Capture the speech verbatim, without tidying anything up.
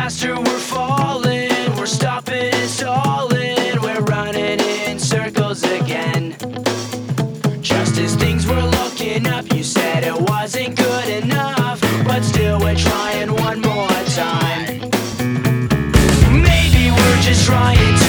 faster we're falling, we're stopping and stalling, we're running in circles again. Just as things were looking up, you said it wasn't good enough, but still we're trying one more time. Maybe we're just trying to